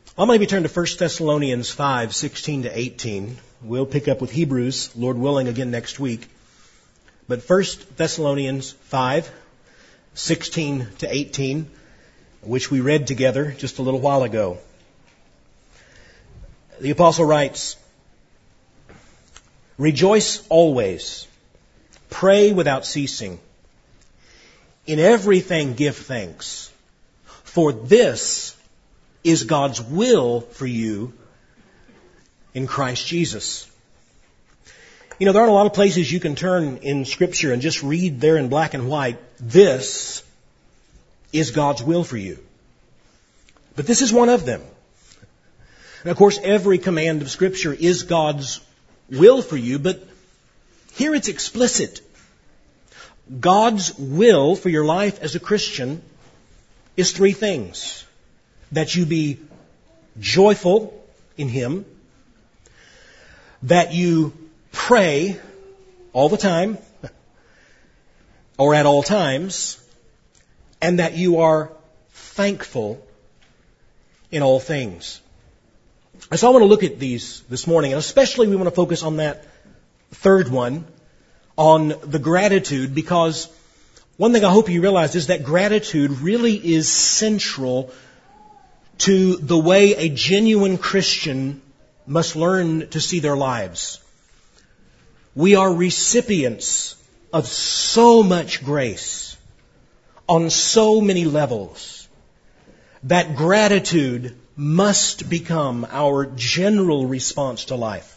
I'll maybe turn to 1 Thessalonians 5, 16 to 18. We'll pick up with Hebrews, Lord willing, again next week. But 1 Thessalonians 5, 16 to 18, which we read together just a little while ago. The apostle writes, "Rejoice always, pray without ceasing. In everything give thanks, for this is God's will for you in Christ Jesus." You know, there aren't a lot of places you can turn in Scripture and just read there in black and white, "This is God's will for you." But this is one of them. And of course, every command of Scripture is God's will for you, but here it's explicit. God's will for your life as a Christian is three things: that you be joyful in Him, that you pray all the time, or at all times, and that you are thankful in all things. And so I want to look at these this morning, and especially we want to focus on that third one, on the gratitude, because one thing I hope you realize is that gratitude really is central to the way a genuine Christian must learn to see their lives. We are recipients of so much grace on so many levels that gratitude must become our general response to life.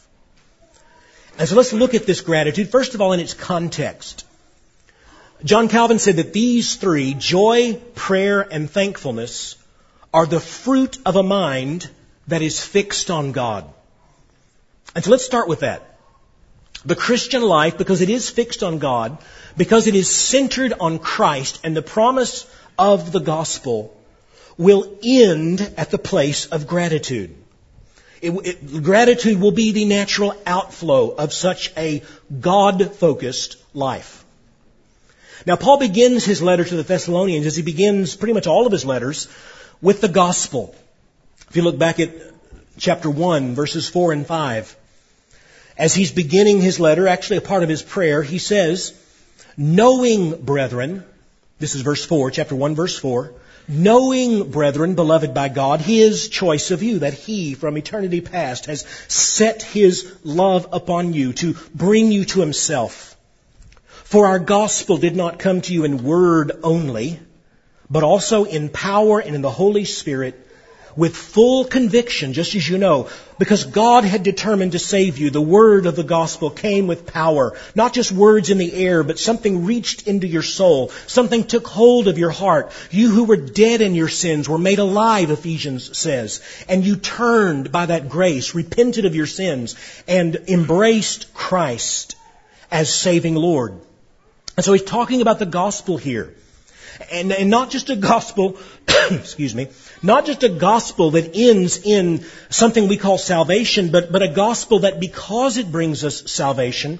And so let's look at this gratitude, first of all, in its context. John Calvin said that these three, joy, prayer, and thankfulness, are the fruit of a mind that is fixed on God. And so let's start with that. The Christian life, because it is fixed on God, because it is centered on Christ and the promise of the gospel, will end at the place of gratitude. Gratitude will be the natural outflow of such a God-focused life. Now, Paul begins his letter to the Thessalonians, as he begins pretty much all of his letters, with the gospel. If you look back at chapter 1, verses 4 and 5, as he's beginning his letter, actually a part of his prayer, he says, "Knowing, brethren," this is verse 4, chapter 1, verse 4, "Knowing, brethren, beloved by God, His choice of you, that He, from eternity past, has set His love upon you to bring you to Himself. For our gospel did not come to you in word only, but also in power and in the Holy Spirit, with full conviction, just as you know, because God had determined to save you. The word of the gospel came with power, not just words in the air, but something reached into your soul. Something took hold of your heart. You who were dead in your sins were made alive, Ephesians says. And you turned by that grace, repented of your sins, and embraced Christ as saving Lord." And so he's talking about the gospel here. And not just a gospel, excuse me, not just a gospel that ends in something we call salvation, but a gospel that, because it brings us salvation,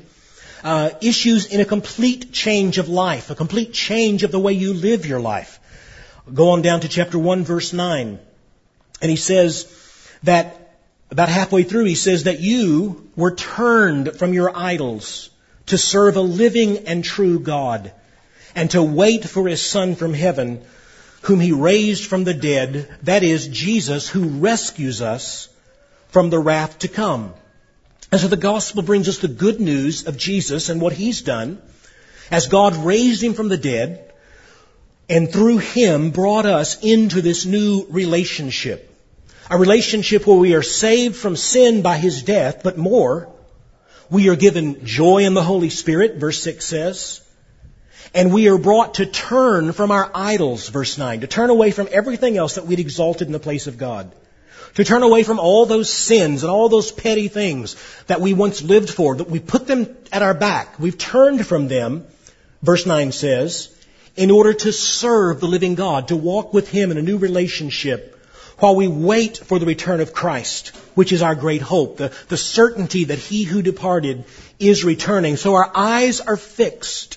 issues in a complete change of life, a complete change of the way you live your life. Go on down to chapter 1, verse 9. And he says that, about halfway through, he says that you were turned from your idols to serve a living and true God, and to wait for His Son from heaven, whom He raised from the dead, that is, Jesus, who rescues us from the wrath to come. And so the gospel brings us the good news of Jesus and what He's done, as God raised Him from the dead, and through Him brought us into this new relationship. A relationship where we are saved from sin by His death, but more, we are given joy in the Holy Spirit, verse 6 says. And we are brought to turn from our idols, verse 9, to turn away from everything else that we'd exalted in the place of God. To turn away from all those sins and all those petty things that we once lived for, that we put them at our back. We've turned from them, verse 9 says, in order to serve the living God, to walk with Him in a new relationship while we wait for the return of Christ, which is our great hope, the certainty that He who departed is returning. So our eyes are fixed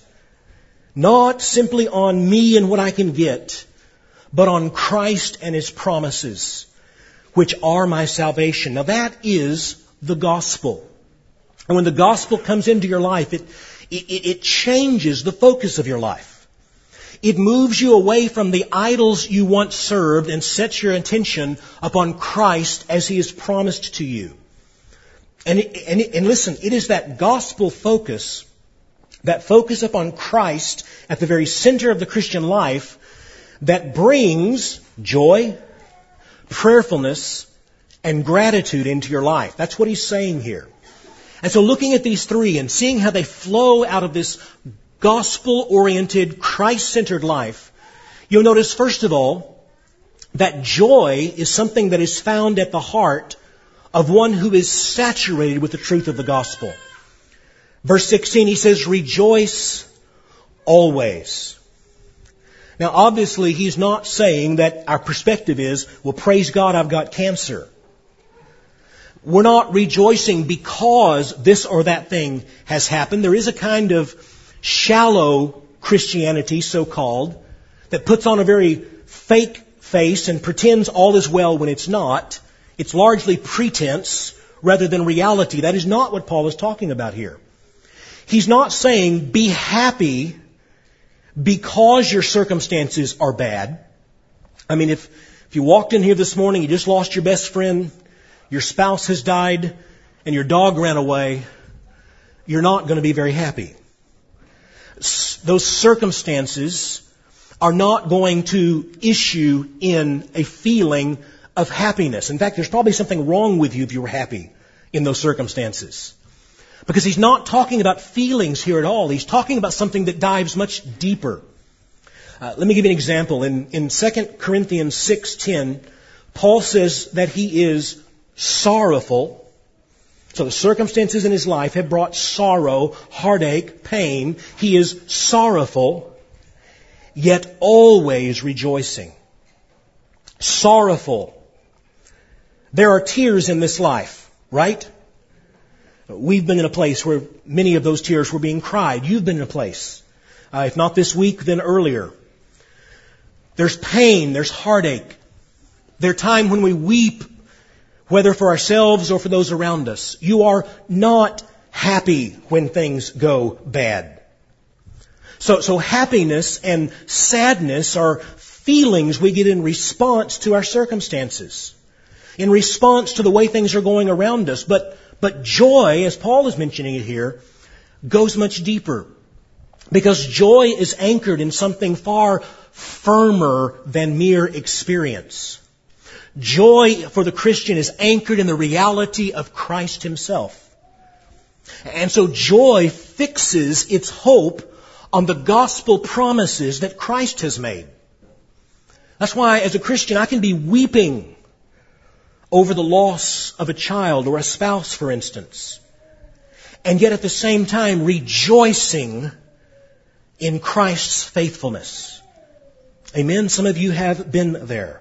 not simply on me and what I can get, but on Christ and His promises. which are my salvation. Now that is the gospel. And when the gospel comes into your life, it changes the focus of your life. It moves you away from the idols you once served and sets your attention upon Christ as He has promised to you. And listen, it is that gospel focus, that focus upon Christ at the very center of the Christian life, that brings joy, prayerfulness, and gratitude into your life. That's what he's saying here. And so looking at these three and seeing how they flow out of this gospel-oriented, Christ-centered life, you'll notice, first of all, that joy is something that is found at the heart of one who is saturated with the truth of the gospel. Verse 16, he says, rejoice always. Now, obviously, he's not saying that our perspective is, well, praise God, I've got cancer. We're not rejoicing because this or that thing has happened. There is a kind of shallow Christianity, so-called, that puts on a very fake face and pretends all is well when it's not. It's largely pretense rather than reality. That is not what Paul is talking about here. He's not saying be happy because your circumstances are bad. I mean, if you walked in here this morning, you just lost your best friend, your spouse has died, and your dog ran away, you're not going to be very happy. Those circumstances are not going to issue in a feeling of happiness. In fact, there's probably something wrong with you if you were happy in those circumstances. Because he's not talking about feelings here at all. He's talking about something that dives much deeper. Let me give you an example. In 2 Corinthians 6:10, Paul says that he is sorrowful. So the circumstances in his life have brought sorrow, heartache, pain. He is sorrowful, yet always rejoicing. Sorrowful. There are tears in this life, right? We've been in a place where many of those tears were being cried. You've been in a place. If not this week, then earlier. There's pain, there's heartache. There's time when we weep, whether for ourselves or for those around us. You are not happy when things go bad. So happiness and sadness are feelings we get in response to our circumstances, in response to the way things are going around us. But joy, as Paul is mentioning it here, goes much deeper. Because joy is anchored in something far firmer than mere experience. Joy for the Christian is anchored in the reality of Christ Himself. And so joy fixes its hope on the gospel promises that Christ has made. That's why, as a Christian, I can be weeping over the loss of a child or a spouse, for instance, and yet at the same time rejoicing in Christ's faithfulness. Amen? Some of you have been there.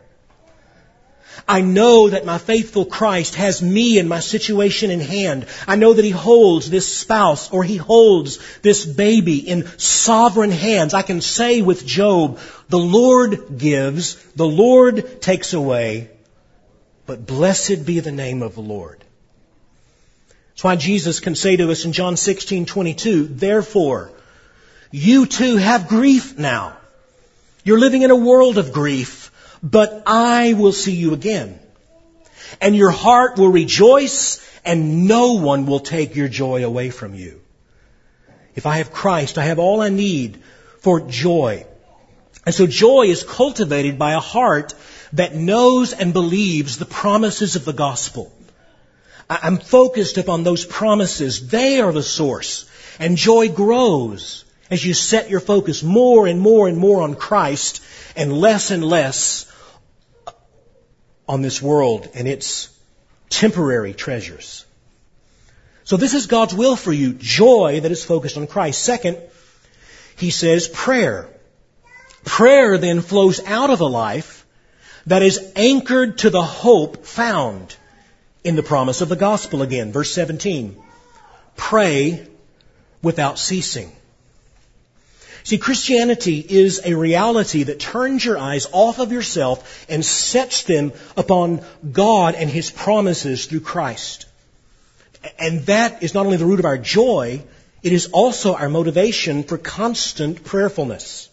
I know that my faithful Christ has me and my situation in hand. I know that He holds this spouse or He holds this baby in sovereign hands. I can say with Job, the Lord gives, the Lord takes away, but blessed be the name of the Lord. That's why Jesus can say to us in John 16:22, therefore, you too have grief now. You're living in a world of grief, but I will see you again. And your heart will rejoice, and no one will take your joy away from you. If I have Christ, I have all I need for joy. And so joy is cultivated by a heart that knows and believes the promises of the gospel. I'm focused upon those promises. They are the source. And joy grows as you set your focus more and more and more on Christ and less on this world and its temporary treasures. So this is God's will for you, joy that is focused on Christ. Second, he says prayer. Prayer then flows out of a life that is anchored to the hope found in the promise of the gospel again. Verse 17, pray without ceasing. See, Christianity is a reality that turns your eyes off of yourself and sets them upon God and His promises through Christ. And that is not only the root of our joy, it is also our motivation for constant prayerfulness.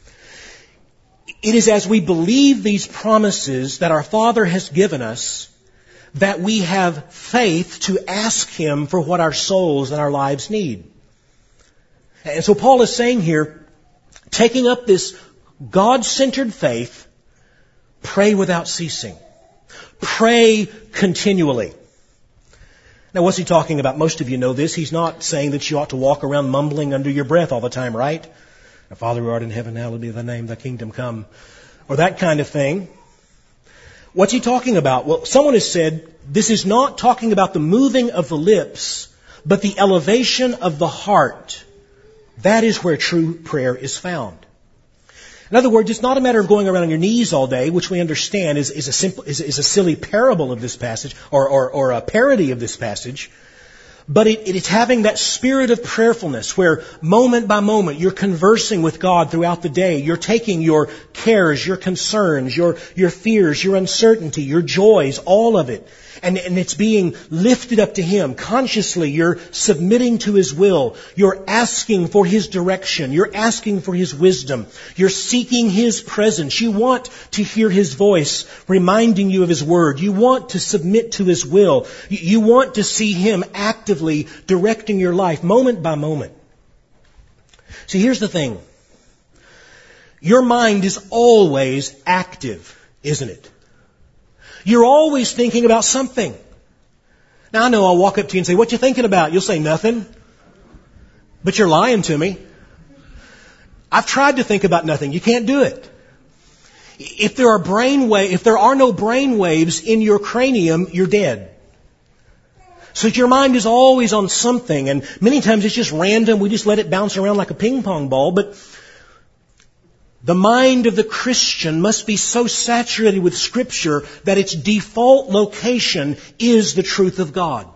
It is as we believe these promises that our Father has given us that we have faith to ask Him for what our souls and our lives need. And so Paul is saying here, taking up this God-centered faith, pray without ceasing. Pray continually. Now, what's he talking about? Most of you know this. He's not saying that you ought to walk around mumbling under your breath all the time, right? Our Father who art in heaven, hallowed be thy name, thy kingdom come. Or that kind of thing. What's he talking about? Well, someone has said this is not talking about the moving of the lips, but the elevation of the heart. That is where true prayer is found. In other words, it's not a matter of going around on your knees all day, which we understand is a silly parable of this passage, or a parody of this passage. But it is having that spirit of prayerfulness where moment by moment you're conversing with God throughout the day. You're taking your cares, your concerns, your fears, your uncertainty, your joys, all of it. And it's being lifted up to Him. Consciously, you're submitting to His will. You're asking for His direction. You're asking for His wisdom. You're seeking His presence. You want to hear His voice reminding you of His word. You want to submit to His will. You want to see Him actively directing your life moment by moment. See, here's the thing. Your mind is always active, isn't it? You're always thinking about something. Now, I know I'll walk up to you and say, what you thinking about? You'll say nothing. But you're lying to me. I've tried to think about nothing. You can't do it. If there are no brain waves in your cranium, you're dead. So your mind is always on something, and many times it's just random. We just let it bounce around like a ping pong ball, but the mind of the Christian must be so saturated with Scripture that its default location is the truth of God.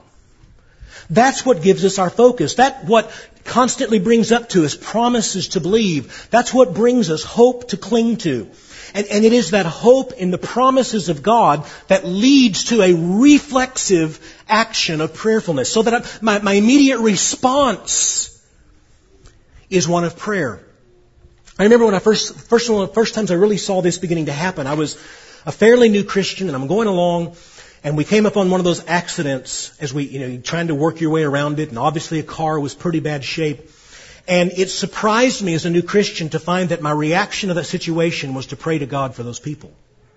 That's what gives us our focus. That's what constantly brings up to us promises to believe. That's what brings us hope to cling to. And it is that hope in the promises of God that leads to a reflexive action of prayerfulness. So that my immediate response is one of prayer. I remember when one of the first times I really saw this beginning to happen. I was a fairly new Christian, and I'm going along, and we came upon one of those accidents as we, trying to work your way around it, and obviously a car was pretty bad shape. And it surprised me as a new Christian to find that my reaction to that situation was to pray to God for those people.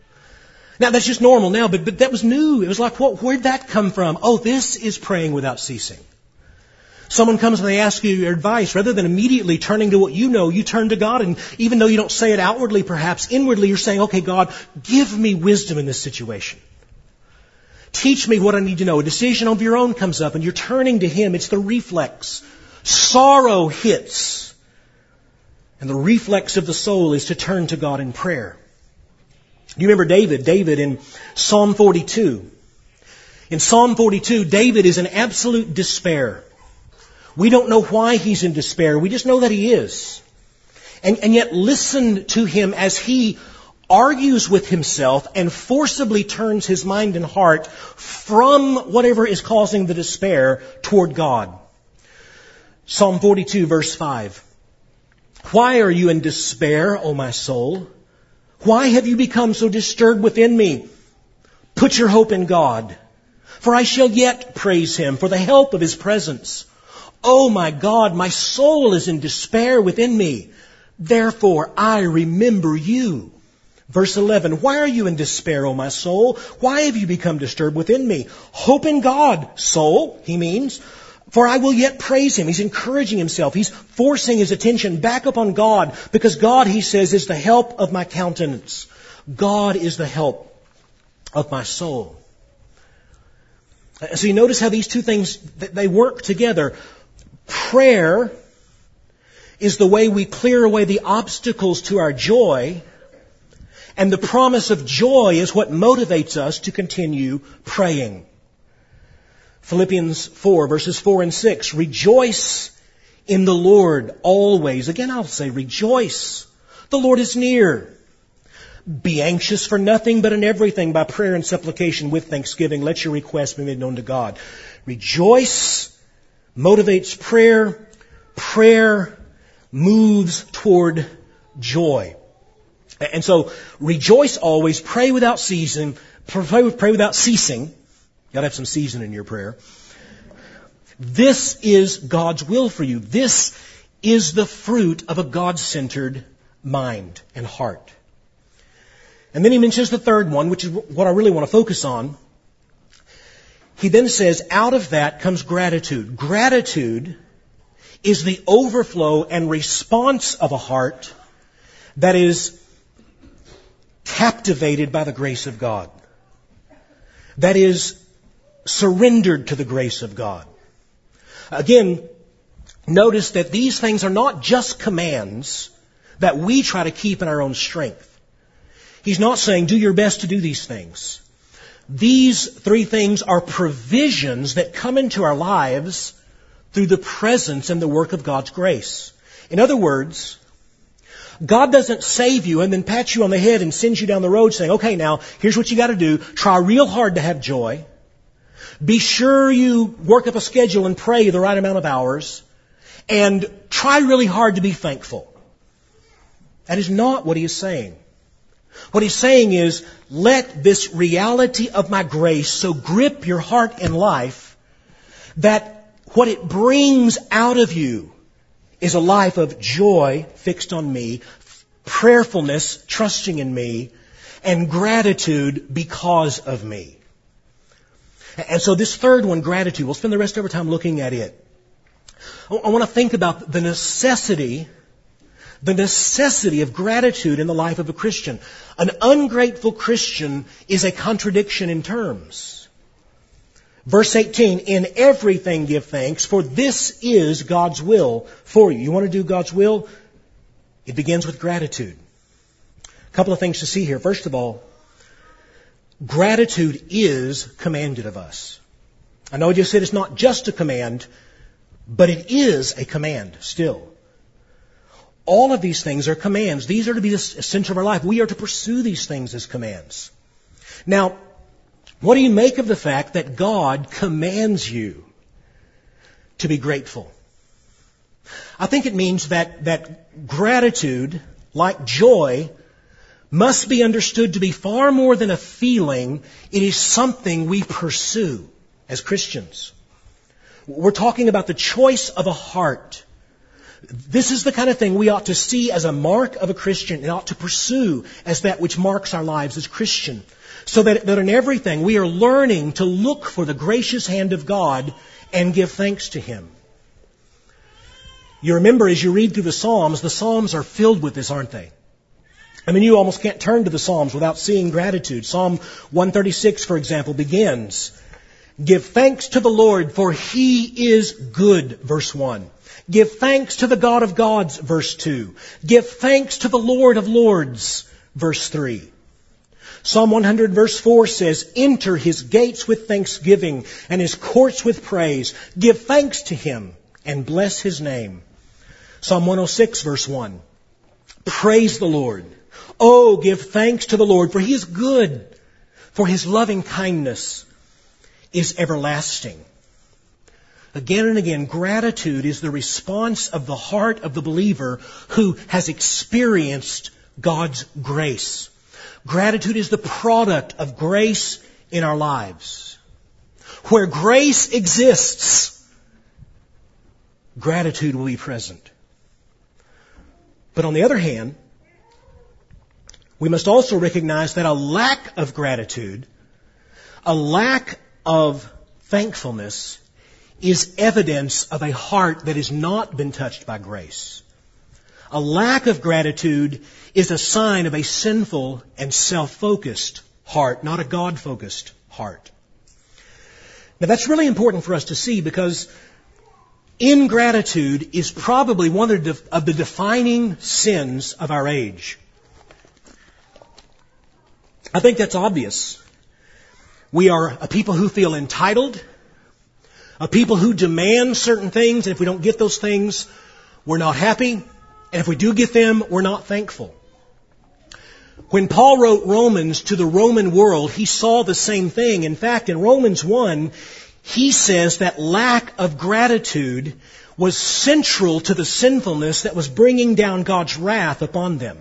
Now, that's just normal now, but that was new. It was like, where'd that come from? Oh, this is praying without ceasing. Someone comes and they ask you your advice. Rather than immediately turning to what you know, you turn to God. And even though you don't say it outwardly, perhaps inwardly, you're saying, okay, God, give me wisdom in this situation. Teach me what I need to know. A decision of your own comes up and you're turning to Him. It's the reflex. Sorrow hits. And the reflex of the soul is to turn to God in prayer. You remember David? David in Psalm 42. In Psalm 42, David is in absolute despair. We don't know why he's in despair. We just know that he is. And yet listen to him as he argues with himself and forcibly turns his mind and heart from whatever is causing the despair toward God. Psalm 42, verse 5. Why are you in despair, O my soul? Why have you become so disturbed within me? Put your hope in God, for I shall yet praise Him for the help of His presence. Oh my God, my soul is in despair within me. Therefore I remember you. Verse 11, why are you in despair, O my soul? Why have you become disturbed within me? Hope in God, soul, he means, for I will yet praise Him. He's encouraging himself. He's forcing his attention back upon God because God, he says, is the help of my countenance. God is the help of my soul. So you notice how these two things, they work together. Prayer is the way we clear away the obstacles to our joy, and the promise of joy is what motivates us to continue praying. Philippians 4, verses 4 and 6. Rejoice in the Lord always. Again, I'll say rejoice. The Lord is near. Be anxious for nothing, but in everything by prayer and supplication with thanksgiving. Let your requests be made known to God. Rejoice motivates prayer. Prayer moves toward joy. And so, rejoice always, pray without ceasing. Pray without ceasing. You gotta have some season in your prayer. This is God's will for you. This is the fruit of a God-centered mind and heart. And then he mentions the third one, which is what I really want to focus on. He then says, out of that comes gratitude. Gratitude is the overflow and response of a heart that is captivated by the grace of God. That is surrendered to the grace of God. Again, notice that these things are not just commands that we try to keep in our own strength. He's not saying, do your best to do these things. These three things are provisions that come into our lives through the presence and the work of God's grace. In other words, God doesn't save you and then pat you on the head and send you down the road saying, okay, now, here's what you got to do. Try real hard to have joy. Be sure you work up a schedule and pray the right amount of hours. And try really hard to be thankful. That is not what he is saying. What he's saying is, let this reality of my grace so grip your heart and life that what it brings out of you is a life of joy fixed on me, prayerfulness, trusting in me, and gratitude because of me. And so this third one, gratitude, we'll spend the rest of our time looking at it. I want to think about the necessity of gratitude in the life of a Christian. An ungrateful Christian is a contradiction in terms. Verse 18, in everything give thanks, for this is God's will for you. You want to do God's will? It begins with gratitude. A couple of things to see here. First of all, gratitude is commanded of us. I know I just said it's not just a command, but it is a command still. All of these things are commands. These are to be the center of our life. We are to pursue these things as commands. Now, what do you make of the fact that God commands you to be grateful? I think it means that gratitude, like joy, must be understood to be far more than a feeling. It is something we pursue as Christians. We're talking about the choice of a heart. This is the kind of thing we ought to see as a mark of a Christian and ought to pursue as that which marks our lives as Christian. So that in everything we are learning to look for the gracious hand of God and give thanks to Him. You remember as you read through the Psalms are filled with this, aren't they? I mean, you almost can't turn to the Psalms without seeing gratitude. Psalm 136, for example, begins, give thanks to the Lord, for He is good, verse 1. Give thanks to the God of gods, verse 2. Give thanks to the Lord of lords, verse 3. Psalm 100 verse 4 says, enter His gates with thanksgiving and His courts with praise. Give thanks to Him and bless His name. Psalm 106 verse 1. Praise the Lord. Oh, give thanks to the Lord, for He is good, for His loving kindness is everlasting. Again and again, gratitude is the response of the heart of the believer who has experienced God's grace. Gratitude is the product of grace in our lives. Where grace exists, gratitude will be present. But on the other hand, we must also recognize that a lack of gratitude, a lack of thankfulness, is evidence of a heart that has not been touched by grace. A lack of gratitude is a sign of a sinful and self-focused heart, not a God-focused heart. Now that's really important for us to see because ingratitude is probably one of the defining sins of our age. I think that's obvious. We are a people who feel entitled, A people who demand certain things, and if we don't get those things, we're not happy. And if we do get them, we're not thankful. When Paul wrote Romans to the Roman world, he saw the same thing. In fact, in Romans 1, he says that lack of gratitude was central to the sinfulness that was bringing down God's wrath upon them.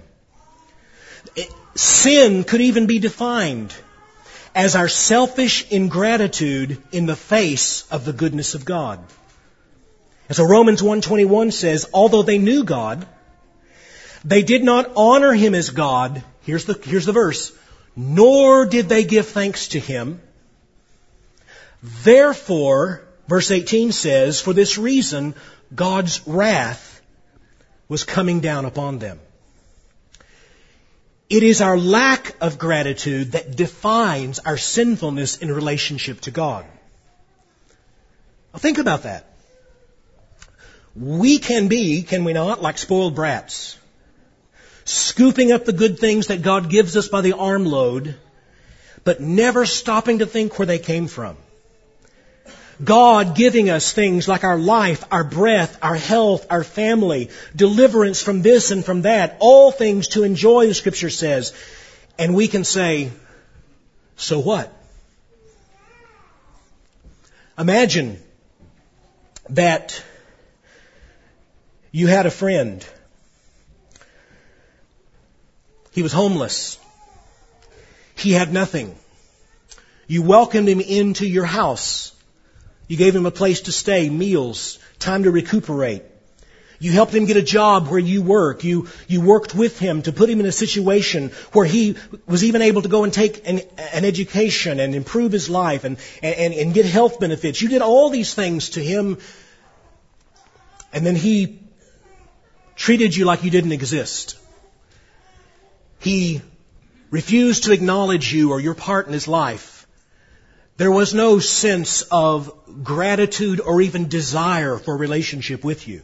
Sin could even be defined as our selfish ingratitude in the face of the goodness of God. And so Romans 1:21 says, although they knew God, they did not honor Him as God. Here's the verse. Nor did they give thanks to Him. Therefore, verse 18 says, for this reason, God's wrath was coming down upon them. It is our lack of gratitude that defines our sinfulness in relationship to God. Now think about that. We can be, can we not, like spoiled brats, scooping up the good things that God gives us by the armload, but never stopping to think where they came from. God giving us things like our life, our breath, our health, our family, deliverance from this and from that, all things to enjoy, the Scripture says. And we can say, so what? Imagine that you had a friend. He was homeless. He had nothing. You welcomed him into your house. You gave him a place to stay, meals, time to recuperate. You helped him get a job where you work. You worked with him to put him in a situation where he was even able to go and take an education and improve his life and get health benefits. You did all these things to him, and then he treated you like you didn't exist. He refused to acknowledge you or your part in his life. There was no sense of gratitude or even desire for a relationship with you.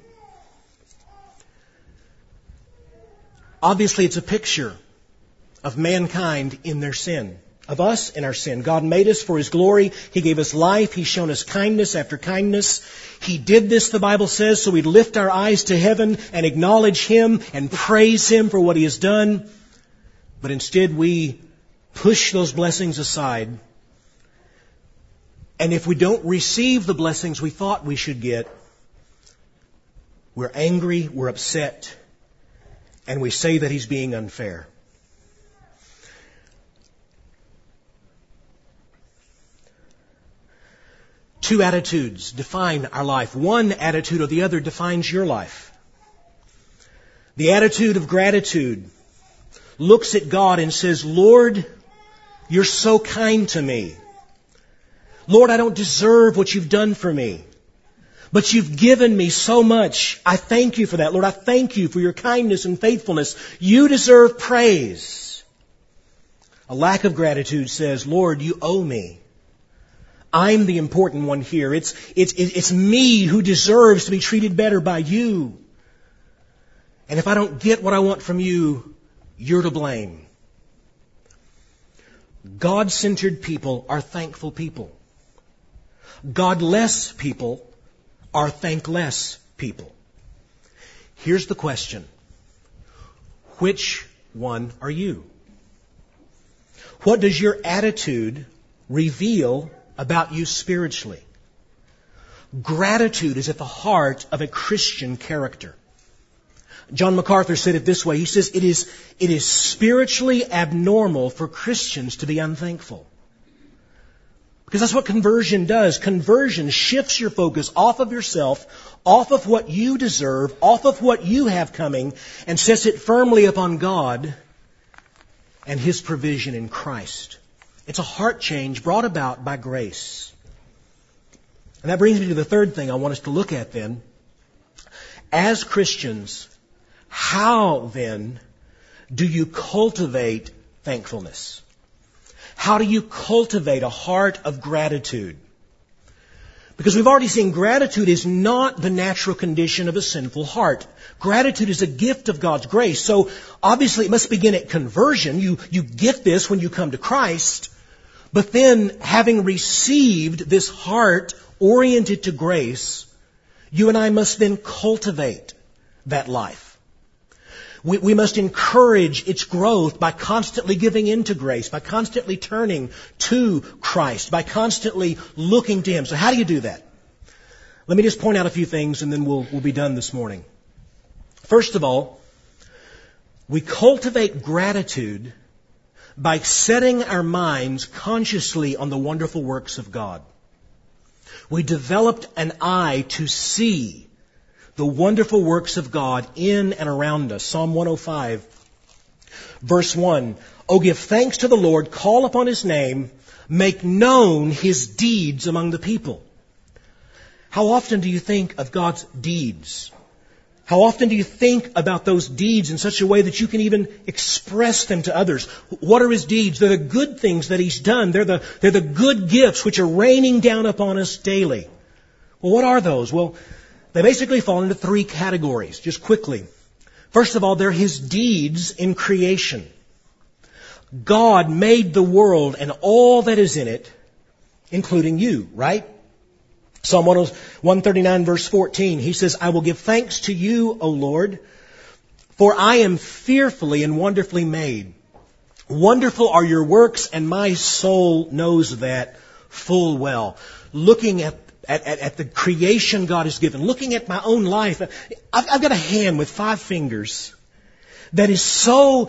Obviously, it's a picture of mankind in their sin, of us in our sin. God made us for His glory. He gave us life. He's shown us kindness after kindness. He did this, the Bible says, so we'd lift our eyes to heaven and acknowledge Him and praise Him for what He has done. But instead, we push those blessings aside. And if we don't receive the blessings we thought we should get, we're angry, we're upset, and we say that He's being unfair. Two attitudes define our life. One attitude or the other defines your life. The attitude of gratitude looks at God and says, Lord, You're so kind to me. Lord, I don't deserve what You've done for me, but You've given me so much. I thank You for that. Lord, I thank You for Your kindness and faithfulness. You deserve praise. A lack of gratitude says, Lord, You owe me. I'm the important one here. It's me who deserves to be treated better by You. And if I don't get what I want from You, You're to blame. God-centered people are thankful people. Godless people are thankless people. Here's the question. Which one are you? What does your attitude reveal about you spiritually? Gratitude is at the heart of a Christian character. John MacArthur said it this way. He says, it is spiritually abnormal for Christians to be unthankful. Because that's what conversion does. Conversion shifts your focus off of yourself, off of what you deserve, off of what you have coming, and sets it firmly upon God and His provision in Christ. It's a heart change brought about by grace. And that brings me to the third thing I want us to look at then. As Christians, how then do you cultivate thankfulness? How do you cultivate a heart of gratitude? Because we've already seen gratitude is not the natural condition of a sinful heart. Gratitude is a gift of God's grace. So obviously it must begin at conversion. You get this when you come to Christ. But then, having received this heart oriented to grace, you and I must then cultivate that life. We must encourage its growth by constantly giving into grace, by constantly turning to Christ, by constantly looking to Him. So how do you do that? Let me just point out a few things and then we'll be done this morning. First of all, we cultivate gratitude by setting our minds consciously on the wonderful works of God. We developed an eye to see the wonderful works of God in and around us. Psalm 105, verse 1. Oh, give thanks to the Lord, call upon His name, make known His deeds among the people. How often do you think of God's deeds? How often do you think about those deeds in such a way that you can even express them to others? What are His deeds? They're the good things that He's done. They're the good gifts which are raining down upon us daily. Well, what are those? Well, they basically fall into three categories, just quickly. First of all, they're His deeds in creation. God made the world and all that is in it, including you, right? Psalm 139 verse 14, He says, I will give thanks to you, O Lord, for I am fearfully and wonderfully made. Wonderful are your works, and my soul knows that full well. Looking at the creation God has given, looking at my own life, I've got a hand with 5 fingers that is so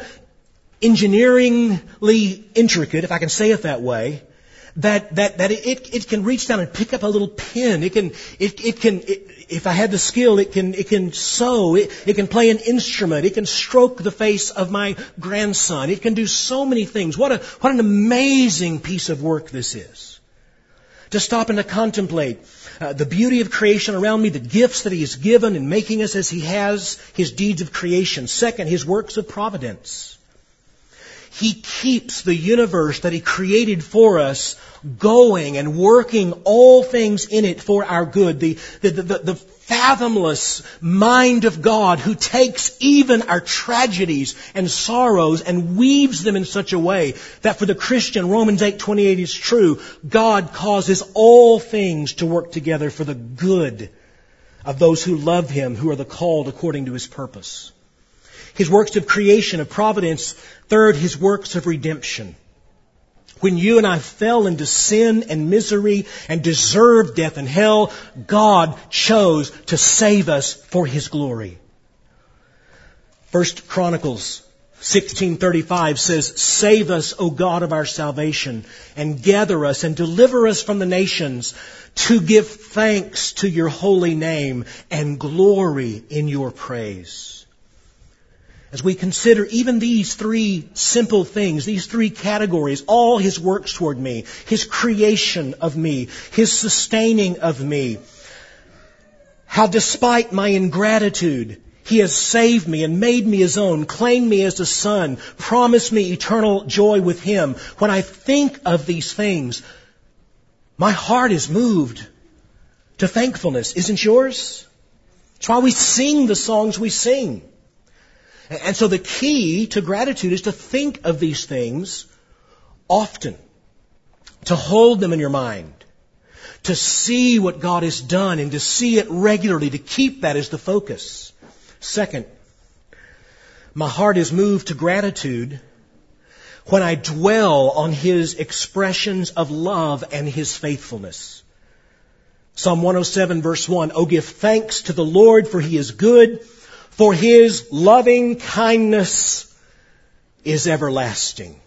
engineeringly intricate, if I can say it that way, that it can reach down and pick up a little pin. It can, if I had the skill, it can sew. It can play an instrument. It can stroke the face of my grandson. It can do so many things. What an amazing piece of work this is. To stop and to contemplate the beauty of creation around me, the gifts that He has given in making us as He has, His deeds of creation. Second, His works of providence. He keeps the universe that He created for us going and working all things in it for our good. The fathomless mind of God who takes even our tragedies and sorrows and weaves them in such a way that for the Christian, Romans 8:28 is true. God causes all things to work together for the good of those who love Him, who are the called according to His purpose. His works of creation, of providence. Third, His works of redemption. When you and I fell into sin and misery and deserved death and hell, God chose to save us for His glory. 1 Chronicles 16:35 says, Save us, O God of our salvation, and gather us and deliver us from the nations to give thanks to your holy name and glory in your praise. As we consider even these 3 simple things, these 3 categories, all His works toward me, His creation of me, His sustaining of me, how despite my ingratitude, He has saved me and made me His own, claimed me as a son, promised me eternal joy with Him. When I think of these things, my heart is moved to thankfulness. Isn't yours? That's why we sing the songs we sing. And so the key to gratitude is to think of these things often, to hold them in your mind, to see what God has done and to see it regularly, to keep that as the focus. Second, my heart is moved to gratitude when I dwell on His expressions of love and His faithfulness. Psalm 107 verse 1, Oh, give thanks to the Lord, for He is good, for His loving kindness is everlasting.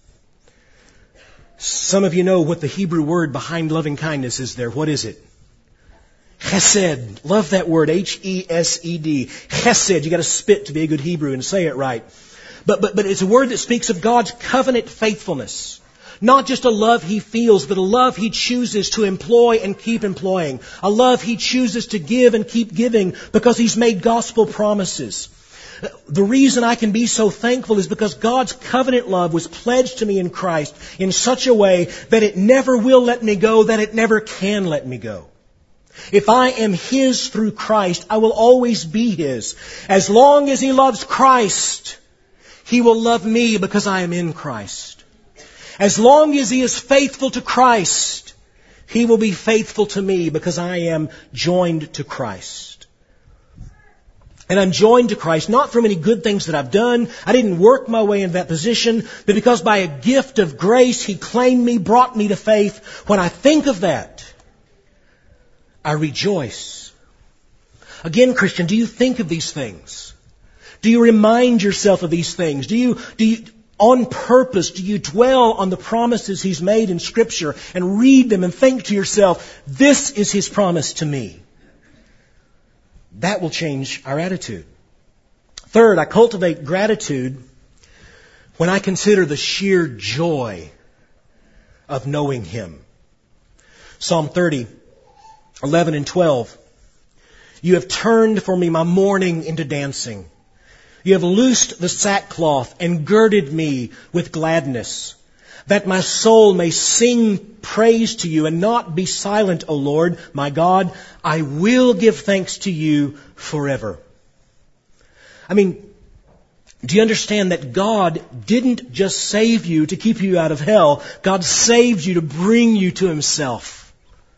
Some of you know what the Hebrew word behind loving kindness is there. What is it? Chesed. Love that word. H-E-S-E-D. Chesed. You got to spit to be a good Hebrew and say it right. But it's a word that speaks of God's covenant faithfulness. Not just a love He feels, but a love He chooses to employ and keep employing. A love He chooses to give and keep giving because He's made gospel promises. The reason I can be so thankful is because God's covenant love was pledged to me in Christ in such a way that it never will let me go, that it never can let me go. If I am His through Christ, I will always be His. As long as He loves Christ, He will love me because I am in Christ. As long as he is faithful to Christ, he will be faithful to me because I am joined to Christ. And I'm joined to Christ not from any good things that I've done. I didn't work my way into that position, but because by a gift of grace he claimed me, brought me to faith. When I think of that, I rejoice. Again, Christian, do you think of these things? Do you remind yourself of these things? Do you on purpose, do you dwell on the promises he's made in Scripture and read them and think to yourself, this is his promise to me? That will change our attitude. Third, I cultivate gratitude when I consider the sheer joy of knowing him. Psalm 30, 11 and 12. You have turned for me my mourning into dancing. You have loosed the sackcloth and girded me with gladness, that my soul may sing praise to you and not be silent, O Lord, my God. I will give thanks to you forever. I mean, do you understand that God didn't just save you to keep you out of hell? God saved you to bring you to himself.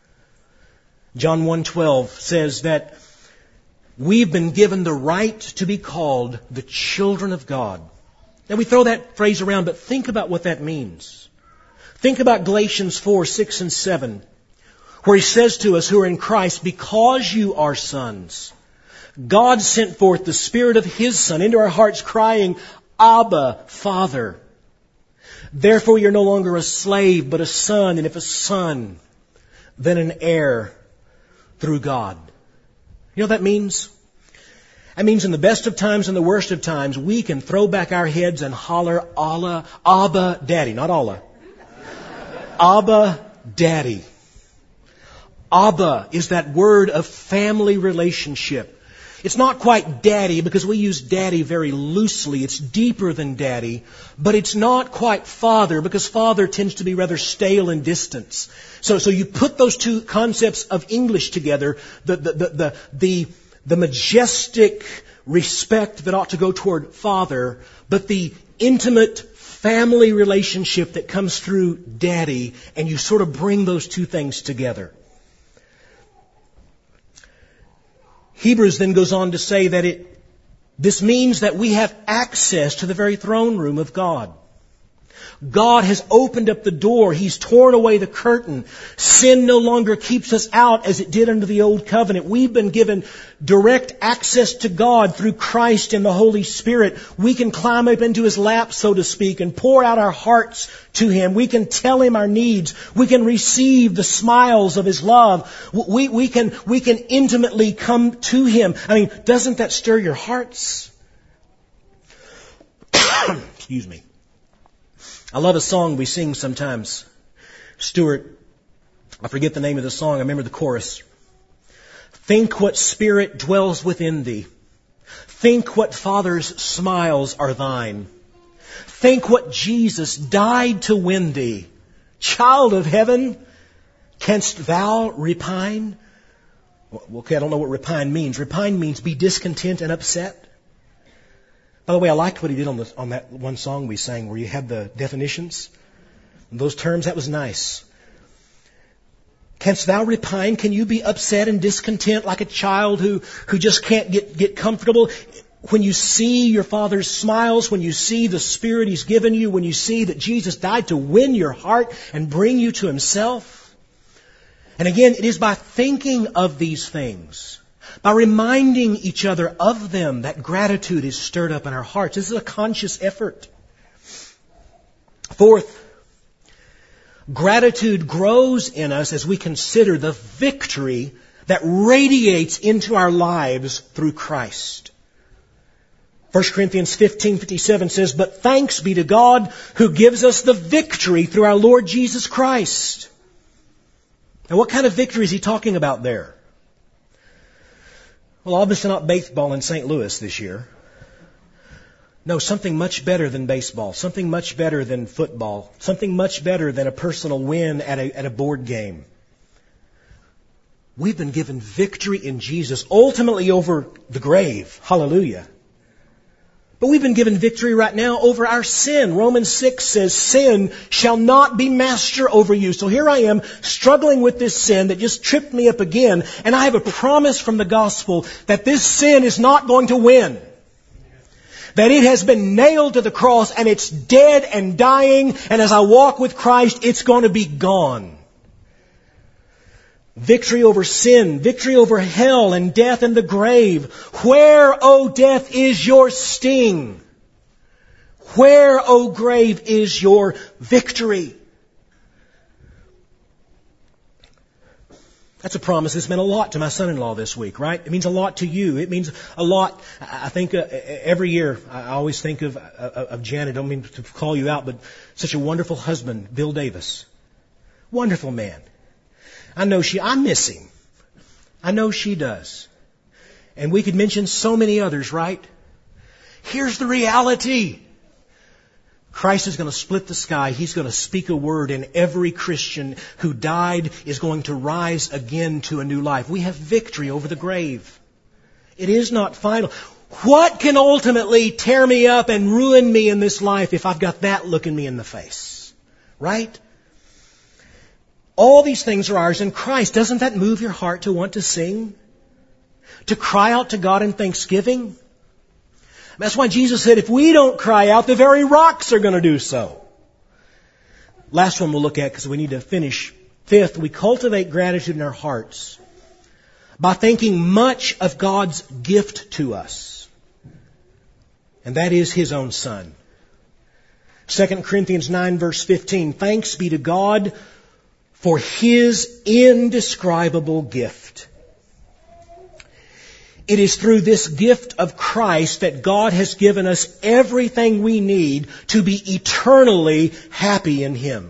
John 1:12 says that we've been given the right to be called the children of God. Now we throw that phrase around, but think about what that means. Think about Galatians 4, 6 and 7, where he says to us who are in Christ, because you are sons, God sent forth the Spirit of his Son into our hearts, crying, Abba, Father. Therefore you're no longer a slave, but a son, and if a son, then an heir through God. You know what that means? That means in the best of times and the worst of times, we can throw back our heads and holler, Allah, Abba, Daddy. Not Allah. Abba, Daddy. Abba is that word of family relationship. It's not quite daddy because we use daddy very loosely. It's deeper than daddy. But it's not quite father because father tends to be rather stale and distant. So you put those two concepts of English together, the majestic respect that ought to go toward father, but the intimate family relationship that comes through daddy, and you sort of bring those two things together. Hebrews then goes on to say that this means that we have access to the very throne room of God. God has opened up the door. He's torn away the curtain. Sin no longer keeps us out as it did under the old covenant. We've been given direct access to God through Christ and the Holy Spirit. We can climb up into his lap, so to speak, and pour out our hearts to him. We can tell him our needs. We can receive the smiles of his love. We can intimately come to him. I mean, doesn't that stir your hearts? Excuse me. I love a song we sing sometimes. Stuart, I forget the name of the song. I remember the chorus. Think what spirit dwells within thee. Think what Father's smiles are thine. Think what Jesus died to win thee. Child of heaven, canst thou repine? Well, okay, I don't know what repine means. Repine means be discontent and upset. By the way, I liked what he did on that one song we sang where you had the definitions. Those terms, that was nice. Canst thou repine? Can you be upset and discontent like a child who just can't get comfortable? When you see your Father's smiles, when you see the Spirit He's given you, when you see that Jesus died to win your heart and bring you to Himself. And again, it is by thinking of these things, by reminding each other of them, that gratitude is stirred up in our hearts. This is a conscious effort. Fourth, gratitude grows in us as we consider the victory that radiates into our lives through Christ. 1 Corinthians 15:57 says, "But thanks be to God who gives us the victory through our Lord Jesus Christ." Now, what kind of victory is he talking about there? Well, obviously not baseball in St. Louis this year. No, something much better than baseball. Something much better than football. Something much better than a personal win at a board game. We've been given victory in Jesus, ultimately over the grave. Hallelujah. But we've been given victory right now over our sin. Romans 6 says, sin shall not be master over you. So here I am struggling with this sin that just tripped me up again. And I have a promise from the gospel that this sin is not going to win. That it has been nailed to the cross and it's dead and dying. And as I walk with Christ, it's going to be gone. Victory over sin, victory over hell and death and the grave. Where, O death, is your sting? Where, O grave, is your victory? That's a promise that's meant a lot to my son-in-law this week, right? It means a lot to you. It means a lot. I think every year I always think of Janet. I don't mean to call you out, but such a wonderful husband, Bill Davis. Wonderful man. I miss him. I know she does. And we could mention so many others, right? Here's the reality. Christ is going to split the sky. He's going to speak a word, and every Christian who died is going to rise again to a new life. We have victory over the grave. It is not final. What can ultimately tear me up and ruin me in this life if I've got that looking me in the face? Right? All these things are ours in Christ. Doesn't that move your heart to want to sing? To cry out to God in thanksgiving? That's why Jesus said, if we don't cry out, the very rocks are going to do so. Last one we'll look at because we need to finish. Fifth, we cultivate gratitude in our hearts by thinking much of God's gift to us. And that is His own Son. 2 Corinthians 9 verse 15, thanks be to God for His indescribable gift. It is through this gift of Christ that God has given us everything we need to be eternally happy in Him.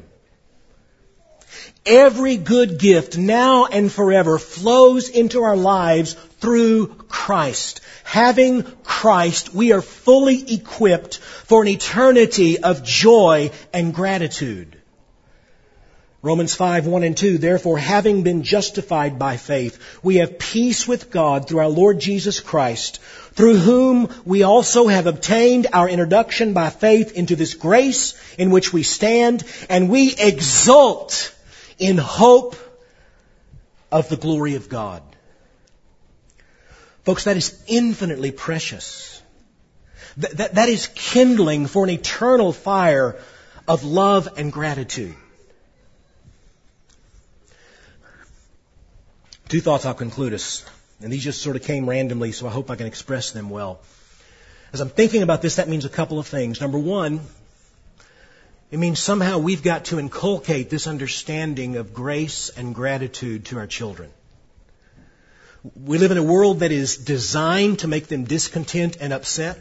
Every good gift now and forever flows into our lives through Christ. Having Christ, we are fully equipped for an eternity of joy and gratitude. Romans 5, 1 and 2, therefore, having been justified by faith, we have peace with God through our Lord Jesus Christ, through whom we also have obtained our introduction by faith into this grace in which we stand, and we exult in hope of the glory of God. Folks, that is infinitely precious. That is kindling for an eternal fire of love and gratitude. Two thoughts I'll conclude us. And these just sort of came randomly, so I hope I can express them well. As I'm thinking about this, that means a couple of things. Number one, it means somehow we've got to inculcate this understanding of grace and gratitude to our children. We live in a world that is designed to make them discontent and upset.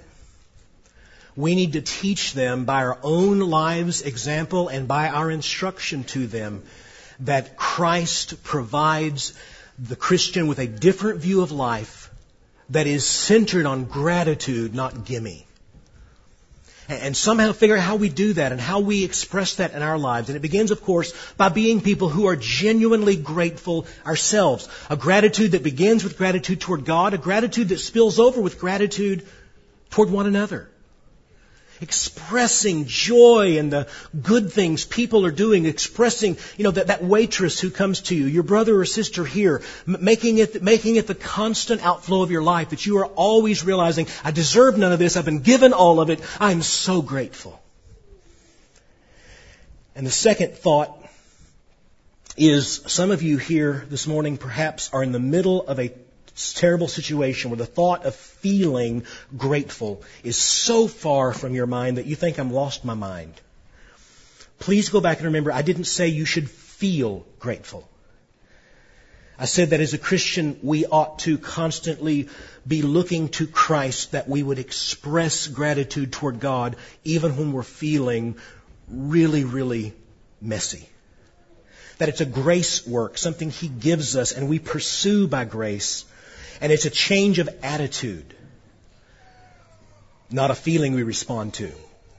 We need to teach them by our own lives' example and by our instruction to them that Christ provides the Christian with a different view of life that is centered on gratitude, not gimme. And somehow figure out how we do that and how we express that in our lives. And it begins, of course, by being people who are genuinely grateful ourselves. A gratitude that begins with gratitude toward God, a gratitude that spills over with gratitude toward one another. Expressing joy in the good things people are doing, expressing, that waitress who comes to you, your brother or sister here, making it the constant outflow of your life, that you are always realizing, I deserve none of this, I've been given all of it, I'm so grateful. And the second thought is, some of you here this morning perhaps are in the middle of a terrible situation where the thought of feeling grateful is so far from your mind that you think, I'm lost my mind. Please go back and remember, I didn't say you should feel grateful. I said that as a Christian, we ought to constantly be looking to Christ, that we would express gratitude toward God even when we're feeling really, really messy. That it's a grace work, something He gives us and we pursue by grace. And it's a change of attitude, not a feeling we respond to.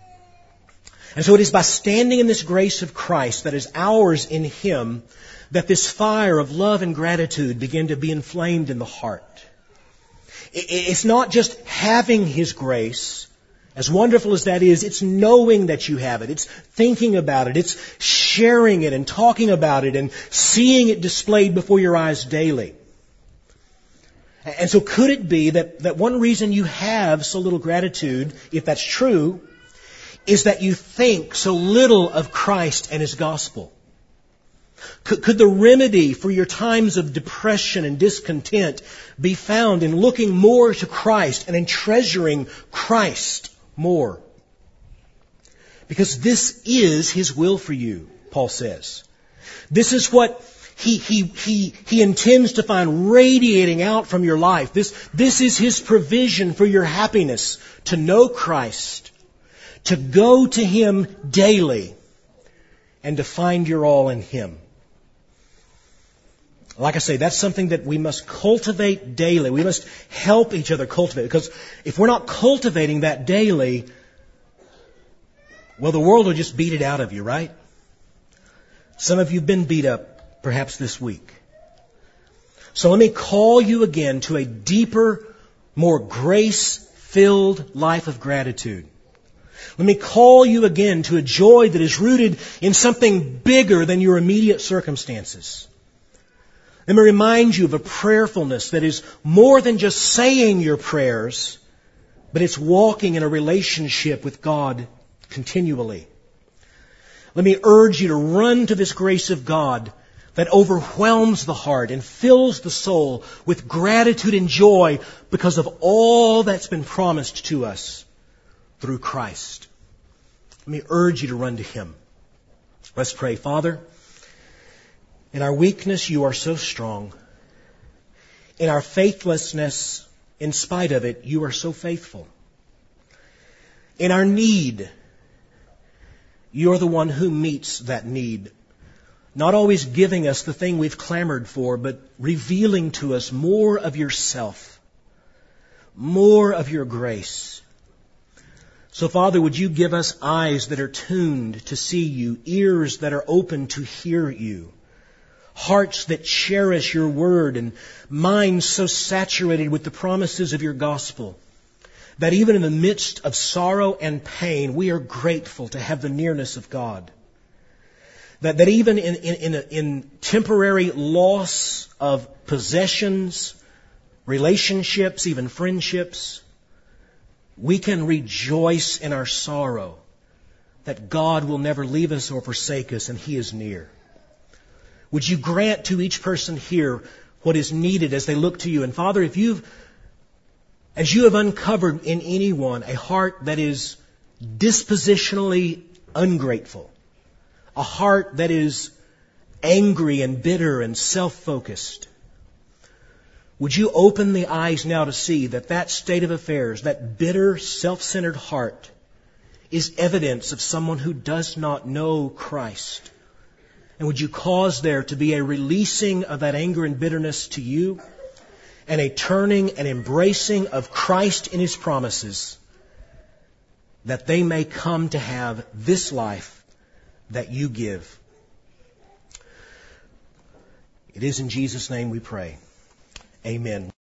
And so it is by standing in this grace of Christ that is ours in Him that this fire of love and gratitude begin to be inflamed in the heart. It's not just having His grace, As wonderful as that is, it's knowing that you have it. It's thinking about it. It's sharing it and talking about it and seeing it displayed before your eyes daily. And so could it be that one reason you have so little gratitude, if that's true, is that you think so little of Christ and His gospel? Could the remedy for your times of depression and discontent be found in looking more to Christ and in treasuring Christ more? Because this is His will for you, Paul says. This is what He intends to find radiating out from your life. This is His provision for your happiness, to know Christ, to go to Him daily, and to find your all in Him. Like I say, that's something that we must cultivate daily. We must help each other cultivate. Because if we're not cultivating that daily, well, the world will just beat it out of you, right? Some of you have been beat up, perhaps this week. So let me call you again to a deeper, more grace-filled life of gratitude. Let me call you again to a joy that is rooted in something bigger than your immediate circumstances. Let me remind you of a prayerfulness that is more than just saying your prayers, but it's walking in a relationship with God continually. Let me urge you to run to this grace of God that overwhelms the heart and fills the soul with gratitude and joy because of all that's been promised to us through Christ. Let me urge you to run to Him. Let's pray. Father, in our weakness, You are so strong. In our faithlessness, in spite of it, You are so faithful. In our need, You are the one who meets that need. Not always giving us the thing we've clamored for, but revealing to us more of Yourself, more of Your grace. So, Father, would You give us eyes that are tuned to see You, ears that are open to hear You, hearts that cherish Your word, and minds so saturated with the promises of Your gospel that even in the midst of sorrow and pain, we are grateful to have the nearness of God. That even in temporary loss of possessions, relationships, even friendships, we can rejoice in our sorrow that God will never leave us or forsake us, and He is near. Would You grant to each person here what is needed as they look to You? And Father, as You have uncovered in anyone a heart that is dispositionally ungrateful, a heart that is angry and bitter and self-focused, would You open the eyes now to see that state of affairs, that bitter, self-centered heart, is evidence of someone who does not know Christ? And would You cause there to be a releasing of that anger and bitterness to You, and a turning and embracing of Christ in His promises, that they may come to have this life that You give. It is in Jesus' name we pray. Amen.